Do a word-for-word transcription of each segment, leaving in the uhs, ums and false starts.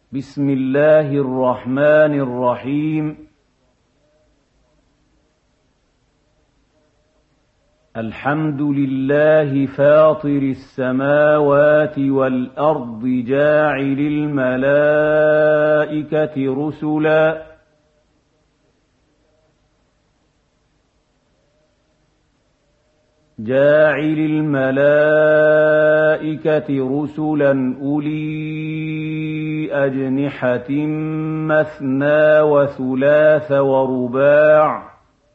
بسم الله الرحمن الرحيم. الحمد لله فاطر السماوات والأرض جاعل الملائكة رسلا جاعل الملائكة رسلا أولي أجنحة مثنى وثلاث ورباع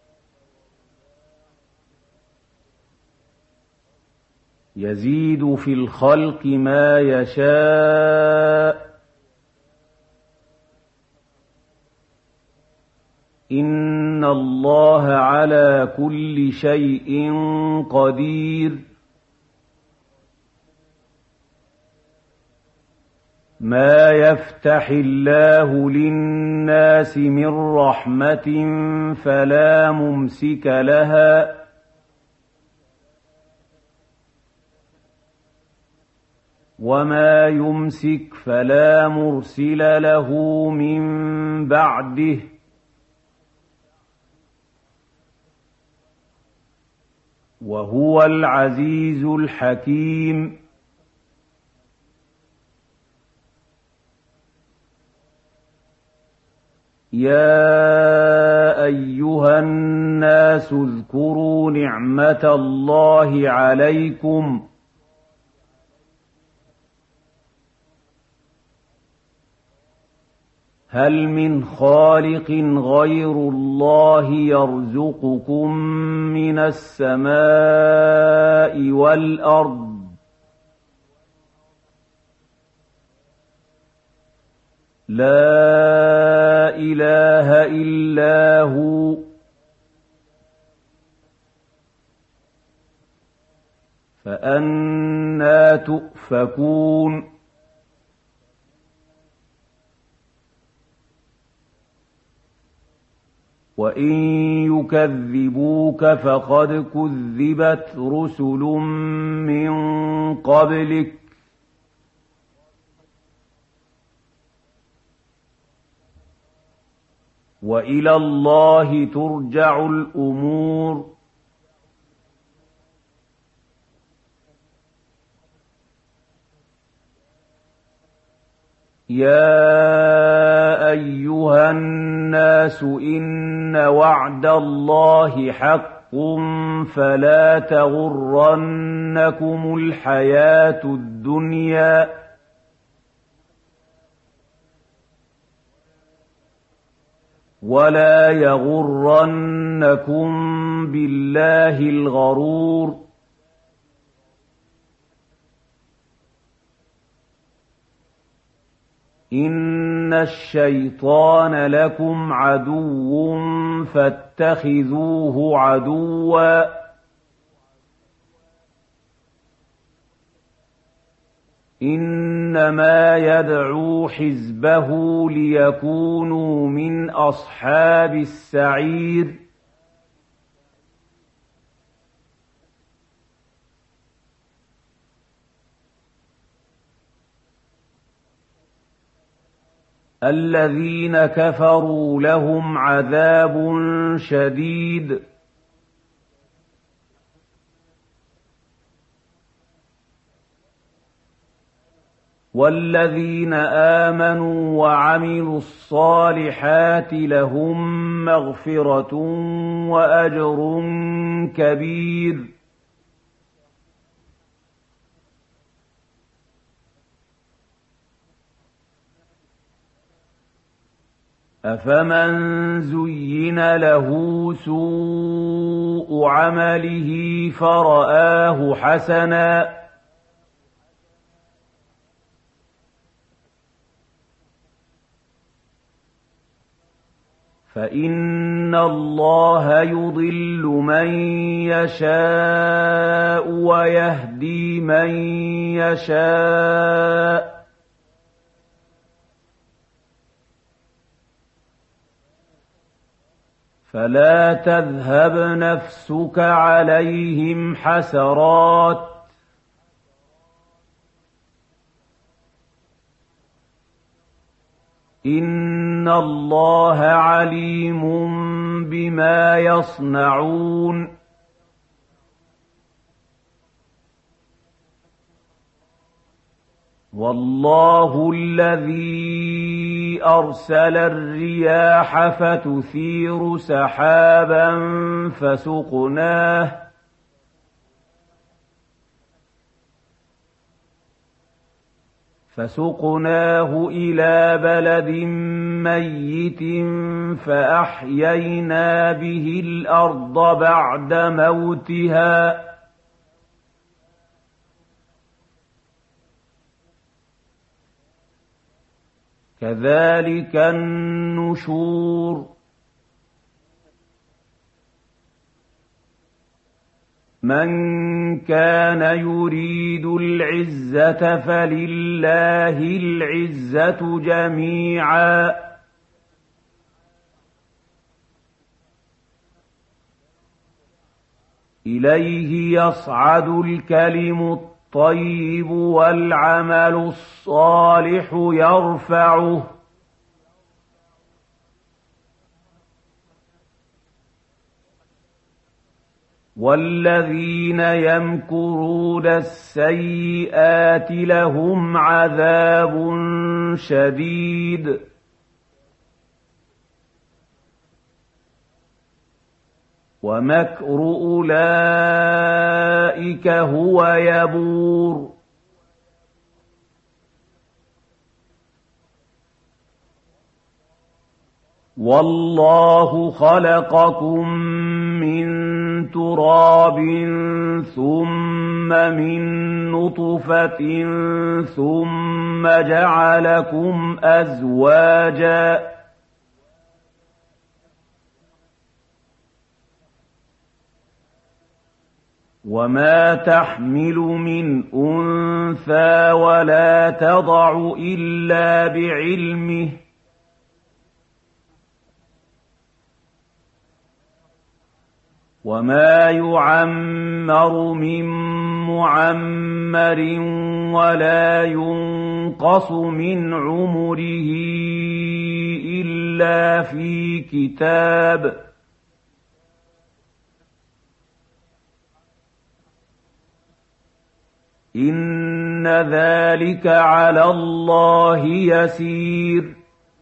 يزيد في الخلق ما يشاء إن الله على كل شيء قدير. ما يفتح الله للناس من رحمة فلا ممسك لها وما يمسك فلا مرسل له من بعده وهو العزيز الحكيم. يا أيها الناس اذكروا نعمة الله عليكم هل من خالق غير الله يرزقكم من السماء والأرض لا إله إلا هو فأنى تؤفكون. وإن يكذبوك فقد كذبت رسل من قبلك وإلى الله ترجع الأمور. يا أيها الناس إن وعد الله حق فلا تغرنكم الحياة الدنيا ولا يغرنكم بالله الغرور. إن الشيطان لكم عدو فاتخذوه عدوا إنما يدعو حزبه ليكونوا من أصحاب السعير. الذين كفروا لهم عذاب شديد والذين آمنوا وعملوا الصالحات لهم مغفرة وأجر كبير. أفمن زين له سوء عمله فرآه حسنا فإن الله يضل من يشاء ويهدي من يشاء فلا تذهب نفسك عليهم حسرات إِنَّ اللَّهَ عَلِيمٌ بِمَا يَصْنَعُونَ وَاللَّهُ الَّذِي أَرْسَلَ الرِّيَاحَ فَتُثِيرُ سَحَابًا فَسُقْنَاهُ فَسُقْنَاهُ إِلَىٰ بَلَدٍ مَّيِّتٍ فَأَحْيَيْنَا بِهِ الْأَرْضَ بَعْدَ مَوْتِهَا ۚ كَذَٰلِكَ النُّشُورُ مَن كَانَ يُرِيدُ الْعِزَّةَ فَلِلَّهِ الْعِزَّةُ جَمِيعًا ۚ إِلَيْهِ يَصْعَدُ الْكَلِمُ الطَّيِّبُ وَالْعَمَلُ الصَّالِحُ يَرْفَعُهُ ۚ وَالَّذِينَ يَمْكُرُونَ السَّيِّئَاتِ لَهُمْ عَذَابٌ شَدِيدٌ وَمَكْرُ أُولَٰئِكَ هُوَ يَبُورُ وَاللَّهُ خَلَقَكُم مِّن تُرَابٍ ثُمَّ مِن نُّطْفَةٍ ثُمَّ جَعَلَكُمْ أَزْوَاجًا ۚ وَمَا تَحْمِلُ مِنْ أُنثَىٰ وَلَا تَضَعُ إِلَّا بِعِلْمِهِ ۚ وَمَا يُعَمَّرُ مِن مُّعَمَّرٍ وَلَا يُنقَصُ مِنْ عُمُرِهِ إِلَّا فِي كِتَابٍ ۚ إِنَّ ذَٰلِكَ عَلَى اللَّهِ يَسِيرٌ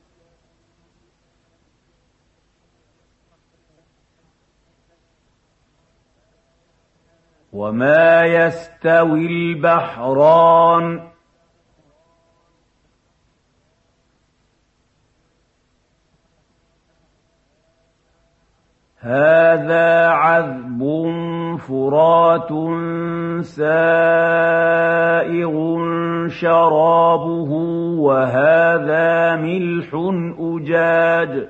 وَمَا يَسْتَوِي الْبَحْرَانِ ۚ هَٰذَا عَذْبٌ فُرَاتٌ سَائِغٌ شَرَابُهُ وَهَٰذَا مِلْحٌ أُجَاجٌ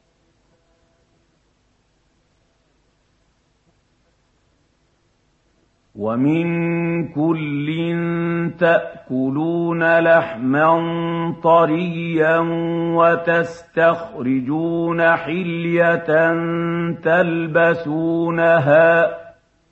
وَمِن كُلٍّ تَأْكُلُونَ لَحْمًا طَرِيًّا وَتَسْتَخْرِجُونَ حِلْيَةً تَلْبَسُونَهَا ۖ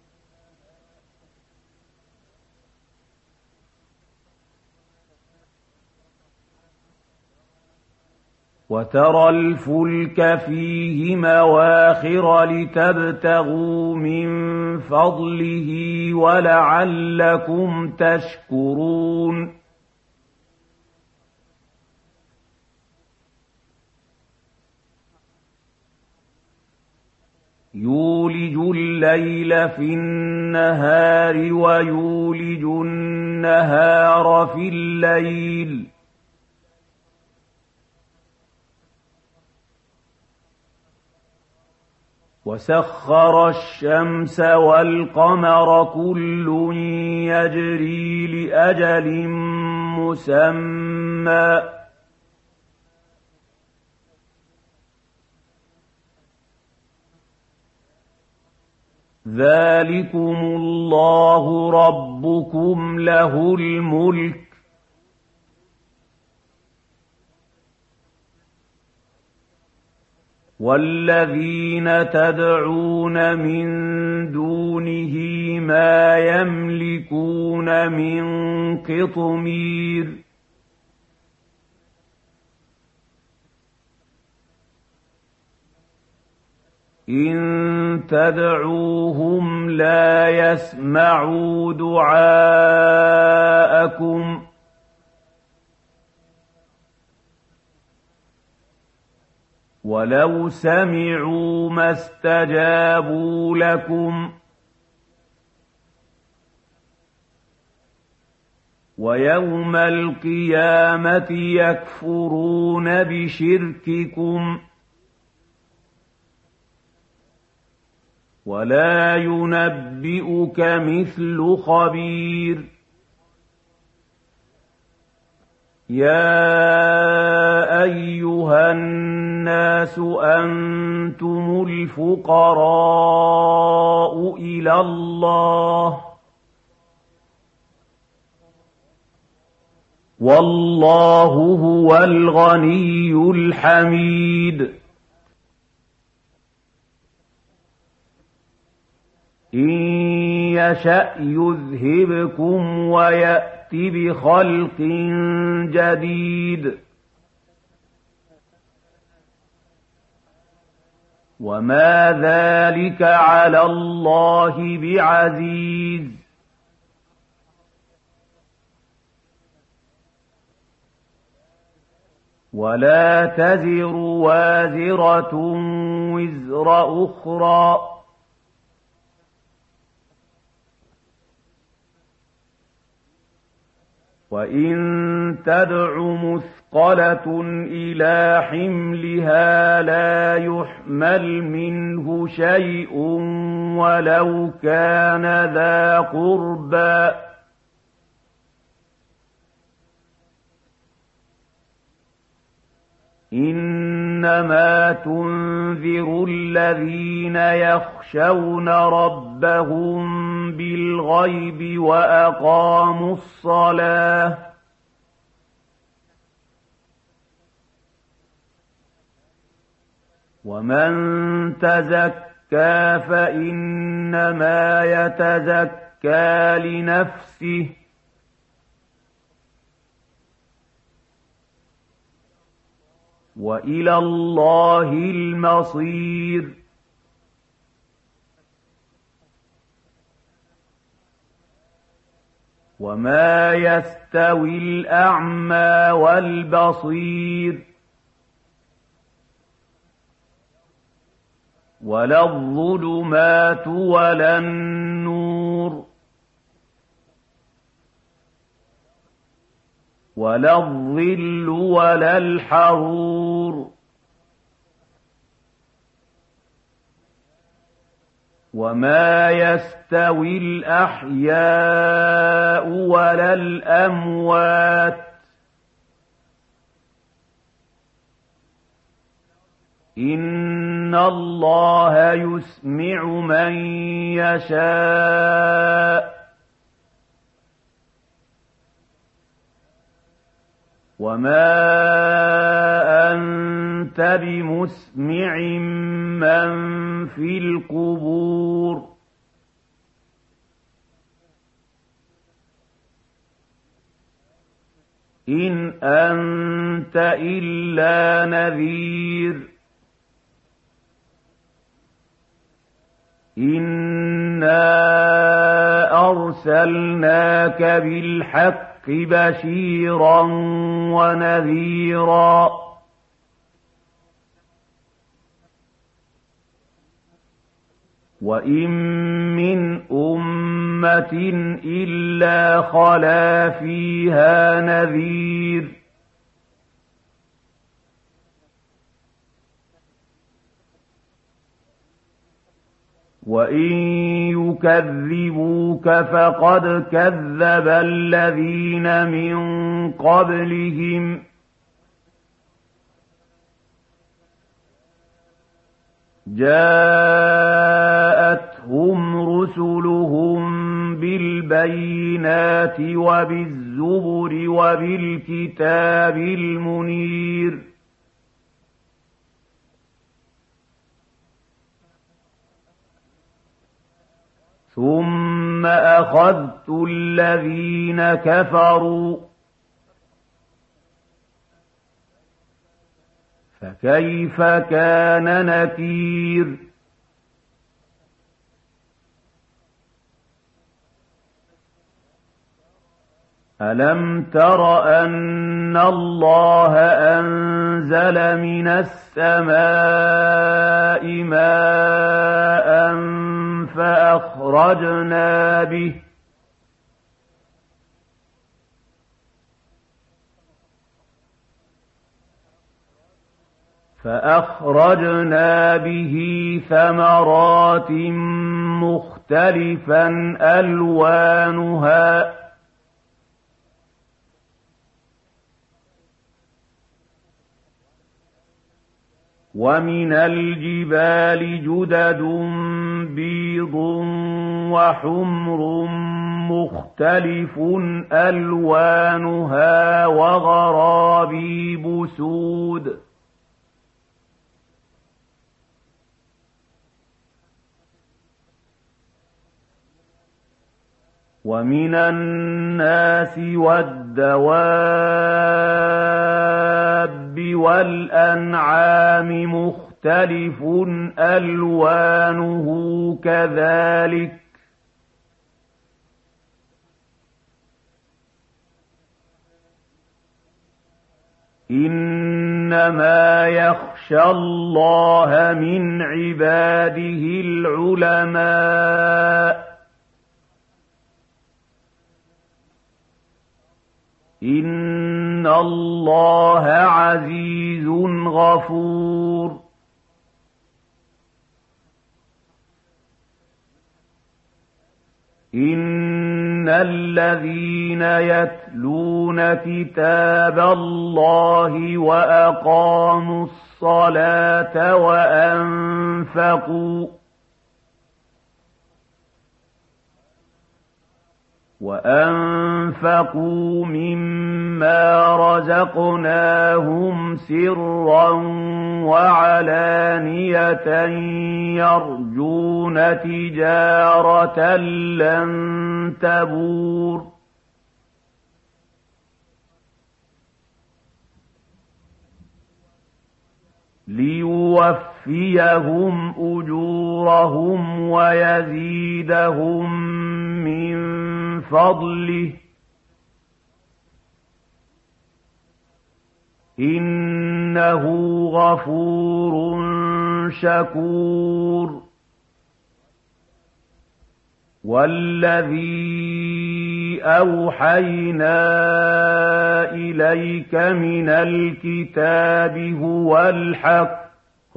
وَتَرَى الْفُلْكَ فِيهِ مَوَاخِرَ لِتَبْتَغُوا مِن فَضْلِهِ وَلَعَلَّكُمْ تَشْكُرُونَ يُولِجُ اللَّيْلَ فِي النَّهَارِ وَيُولِجُ النَّهَارَ فِي اللَّيْلِ ۖ وَسَخَّرَ الشَّمْسَ وَالْقَمَرَ كُلٌّ يَجْرِي لِأَجَلٍ مُّسَمًّى ۚ ذَٰلِكُمُ اللَّهُ رَبُّكُمْ لَهُ الْمُلْكُ ۚ وَالَّذِينَ تَدْعُونَ مِن دُونِهِ مَا يَمْلِكُونَ مِن قِطْمِيرٍ إِن تَدْعُوهُمْ لَا يَسْمَعُوا دُعَاءَكُمْ وَلَوْ سَمِعُوا مَا اسْتَجَابُوا لَكُمْ وَيَوْمَ الْقِيَامَةِ يَكْفُرُونَ بِشِرْكِكُمْ وَلَا يُنَبِّئُكَ مِثْلُ خَبِيرٍ يَا أَيُّهَا النَّاسُ أَنتُمُ الْفُقَرَاءُ إِلَى اللَّهِ وَاللَّهُ هُوَ الْغَنِيُّ الْحَمِيدُ إِن يَشَأْ يُذْهِبْكُمْ وَيَأْتِ بِخَلْقٍ جَدِيدٍ وَمَا ذَلِكَ عَلَى اللَّهِ بِعَزِيزٍ وَلَا تَزِرُ وَازِرَةٌ وِزْرَ أُخْرَىٰ ۚ وَإِن تَدْعُ مُثْقَلَةٌ إِلَىٰ حِمْلِهَا لَا يُحْمَلْ مِنْهُ شَيْءٌ وَلَوْ كَانَ ذَا قُرْبَىٰ ۗ إِنَّمَا تُنذِرُ الَّذِينَ يَخْشَوْنَ رَبَّهُم بِالْغَيْبِ وَأَقَامُوا الصَّلَاةَ ۚ وَمَن تَزَكَّىٰ فَإِنَّمَا يَتَزَكَّىٰ لِنَفْسِهِ ۚ وَإِلَى اللَّهِ الْمَصِيرُ وَمَا يَسْتَوِي الْأَعْمَىٰ وَالْبَصِيرُ وَلَا الظُّلُمَاتُ وَلَا النُّورُ وَلَا الظِّلُّ وَلَا الْحَرُورُ وَمَا يَسْتَوِي الْأَحْيَاءُ وَلَا الْأَمْوَاتُ ۚ إِنَّ اللَّهَ يُسْمِعُ مَن يَشَاءُ وَمَا أَنتَ بِمُسْمِعٍ مَّن فِي الْقُبُورِ إِنْ أَنتَ إِلَّا نَذِيرٌ إِنَّا أَرْسَلْنَاكَ بِالْحَقِّ بَشِيرًا وَنَذِيرًا وَإِن مِّنْ أُمَّةٍ إِلَّا خَلَا فِيهَا نَذِيرٌ وَإِن يُكَذِّبُوكَ فَقَدْ كَذَّبَ الَّذِينَ مِن قَبْلِهِمْ جَاءَتْهُمْ رُسُلُهُم بِالْبَيِّنَاتِ وَبِالزُّبُرِ وَبِالْكِتَابِ الْمُنِيرِ ثُمَّ أَخَذْتُ الَّذِينَ كَفَرُوا فَكَيْفَ كَانَ نَكِيرِ أَلَمْ تَرَ أَنَّ اللَّهَ أَنزَلَ مِنَ السَّمَاءِ مَاءً فَأَخْرَجْنَا بِهِ فَأَخْرَجْنَا بِهِ ثَمَرَاتٍ مُخْتَلِفًا أَلْوَانُهَا وَمِنَ الْجِبَالِ جُدَدٌ بِيضٌ وَحُمْرٌ مُخْتَلِفٌ أَلْوَانُهَا وَغَرَابِيبُ سُودٌ وَمِنَ النَّاسِ وَالدَّوَابِّ وَالْأَنْعَامِ مُخْتَلِفٌ أَلْوَانُهُ كَذَٰلِكَ ۗ إِنَّمَا يَخْشَى اللَّهَ مِنْ عِبَادِهِ الْعُلَمَاءُ ۗ إِنَّ اللَّهَ عَزِيزٌ غَفُورٌ إِنَّ الَّذِينَ يَتْلُونَ كِتَابَ اللَّهِ وَأَقَامُوا الصَّلَاةَ وَأَنفَقُوا وَأَنفَقُوا مِمَّا رَزَقْنَاهُمْ سِرًّا وَعَلَانِيَةً يَرْجُونَ تِجَارَةً لَّن تَبُورَ لِيُوَفِّيَهُمْ أُجُورَهُمْ وَيَزِيدَهُم مِّن فَضْلِهِ إِنَّهُ غَفُورٌ شَكُورٌ وَالَّذِي أَوْحَيْنَا إِلَيْكَ مِنَ الْكِتَابِ هُوَ الْحَقُّ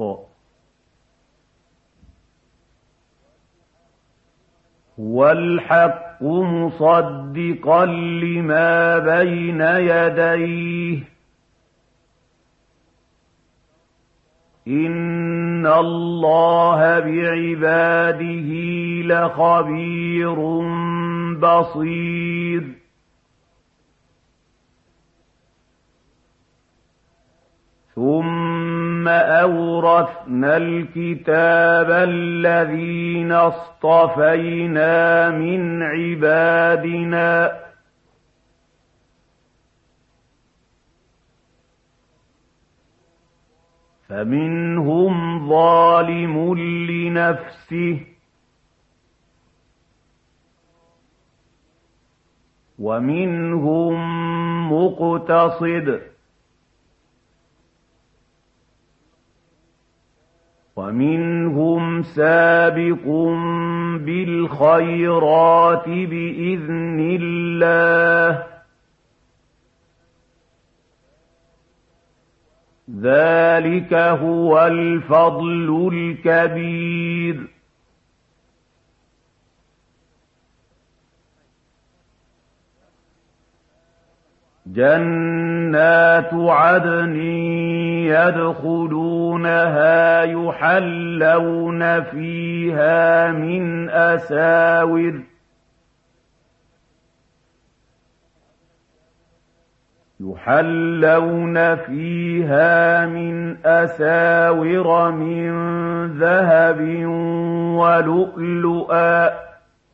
هُوَ الْحَقُّ مُصَدِّقًا لِّمَا بَيْنَ يَدَيْهِ ۗ إِنَّ اللَّهَ بِعِبَادِهِ لَخَبِيرٌ بَصِيرٌ ثُمَّ أَوْرَثْنَا الْكِتَابَ الَّذِينَ اصْطَفَيْنَا مِنْ عِبَادِنَا فَمِنْهُمْ ظَالِمٌ لِّنَفْسِهِ وَمِنْهُم مُّقْتَصِدٌ وَمِنْهُمْ سَابِقٌ بِالْخَيْرَاتِ بِإِذْنِ اللَّهِ ۚ ذَلِكَ هُوَ الْفَضْلُ الْكَبِيرُ جَنَّاتُ عَدْنٍ يَدْخُلُونَهَا يُحَلَّوْنَ فِيهَا مِنْ أَسَاوِرَ يُحَلَّوْنَ فِيهَا مِنْ أَسَاوِرَ مِنْ ذَهَبٍ وَلُؤْلُؤًا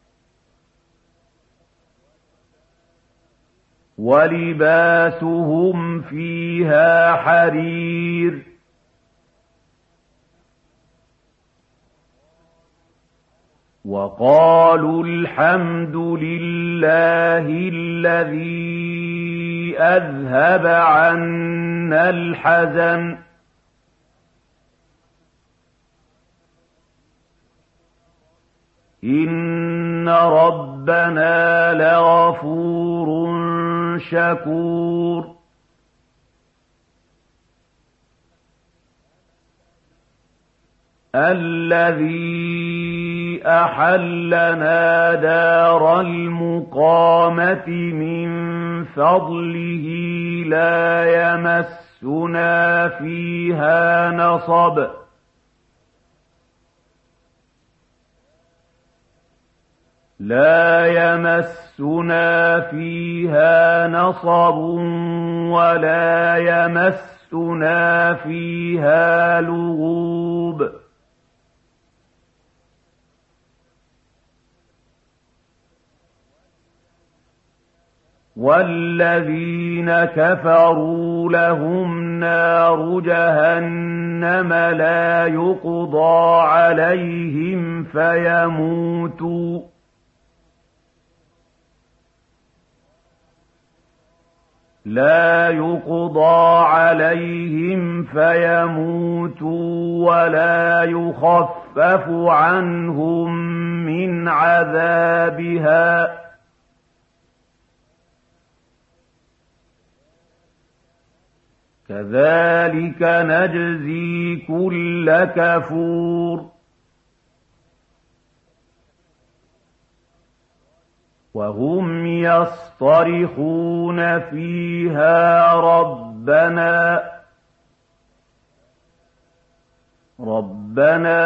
وَلِبَاسُهُمْ فِيهَا حَرِيرٌ وَقَالُوا الْحَمْدُ لِلَّهِ الَّذِي أذهب عنا الحزن إن ربنا لغفور شكور الذي أحلنا دار المقامة من فضله لا يمسنا فيها نصب لا يمسنا فيها نصب ولا يمسنا فيها لغوب والذين كفروا لهم نار جهنم لا يقضى عليهم فيموتوا لا يقضى عليهم فيموتوا ولا يخفف عنهم من عذابها كذلك نجزي كل كفور وهم يصطرخون فيها ربنا ربنا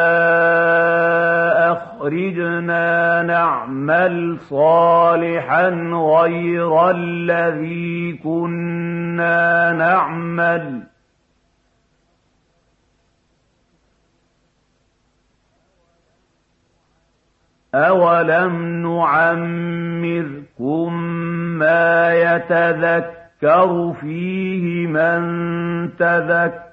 أخرجنا نعمل صالحا غير الذي كنا نعمل أولم نعمركم ما يتذكر فيه من تذكر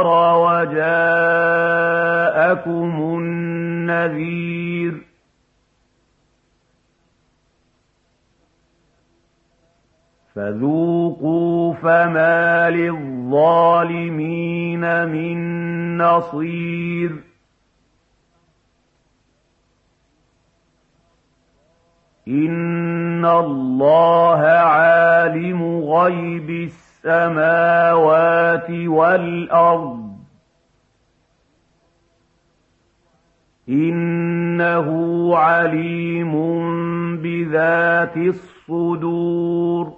وجاءكم النذير فذوقوا فما للظالمين من نصير إن الله عالم غيب السماوات والأرض إنه عليم بذات الصدور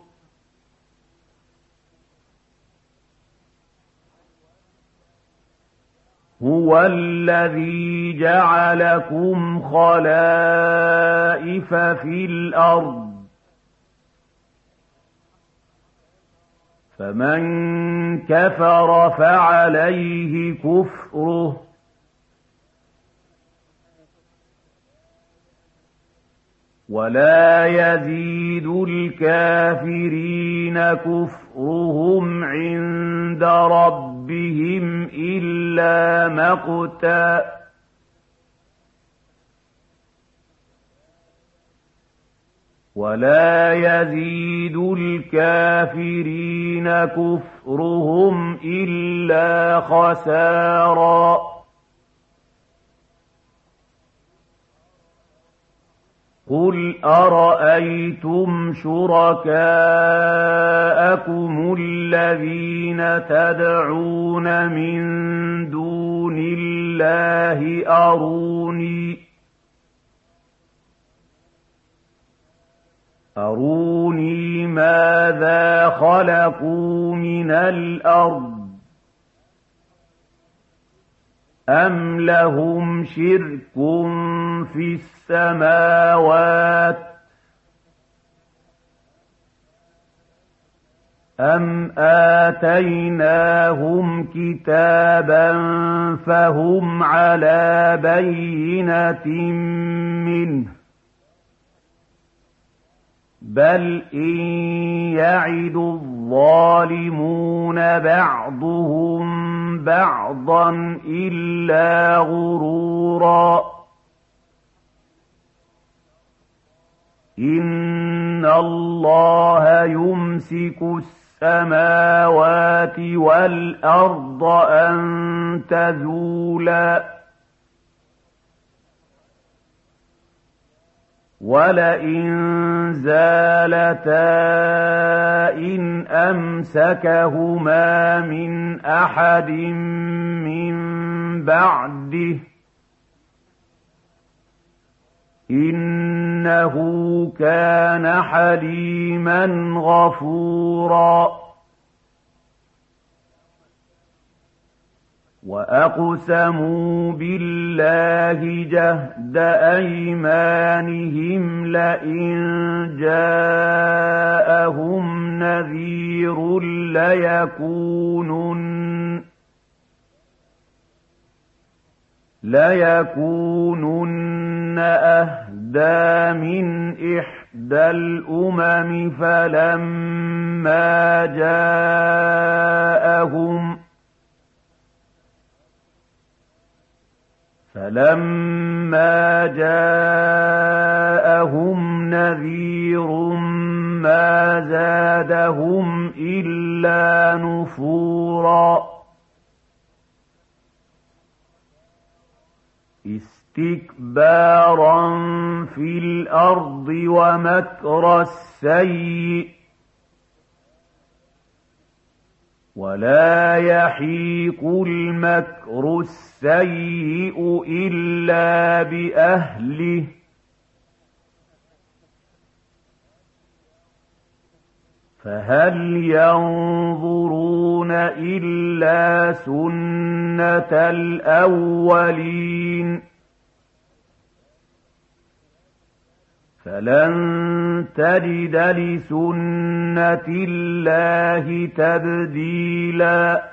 هو الذي جعلكم خلائف في الأرض فمن كفر فعليه كفره ولا يزيد الكافرين كفرهم عند ربهم إلا مقتا ولا يزيد الكافرين كفرهم إلا خسارا قل أرأيتم شركاءكم الذين تدعون من دون الله أروني أروني ماذا خلقوا من الأرض أم لهم شرك في السماوات أم آتيناهم كتابا فهم على بينة منه بل إن يعد الظالمون بعضهم بعضا إلا غرورا إن الله يمسك السماوات والأرض أن تزولا ولئن زالتا إن أمسكهما من أحد من بعده إنه كان حليما غفورا وأقسموا بالله جهد أيمانهم لئن جاءهم نذير ليكونن ليكونن أهدى من إحدى الأمم فلما جاءهم فلما جاءهم نذير ما زادهم إلا نفورا استكبارا في الأرض ومكر السيء ولا يحيق المكر السيء إلا بأهله فهل ينظرون إلا سنة الأولين فلن تجد لسنة الله تبديلا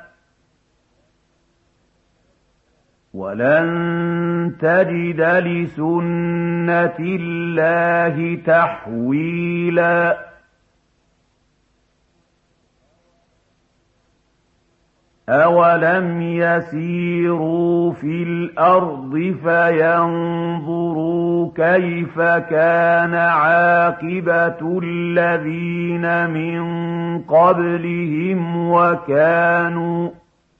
ولن تجد لسنة الله تحويلا أولم يسيروا في الأرض فينظروا كيف كان عاقبة الذين من قبلهم وكانوا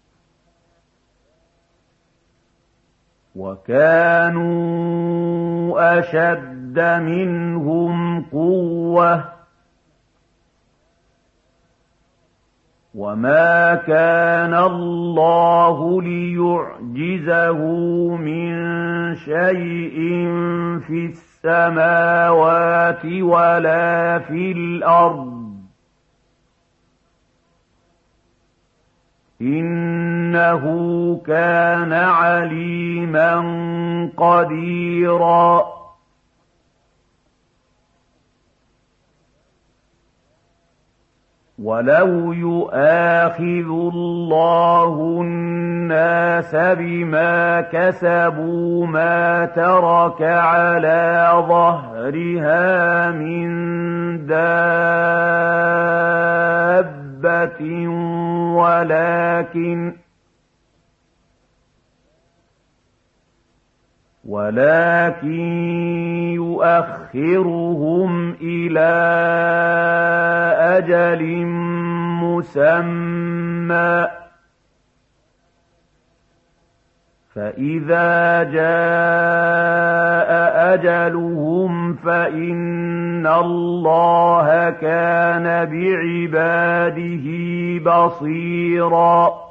وكانوا أشد منهم قوة وما كان الله ليعجزه من شيء في السماوات ولا في الأرض إنه كان عليما قديرا ولو يؤاخذ الله الناس بما كسبوا ما ترك على ظهرها من دابة ولكن ولكن يؤخرهم إلى أجل مسمى فإذا جاء أجلهم فإن الله كان بعباده بصيراً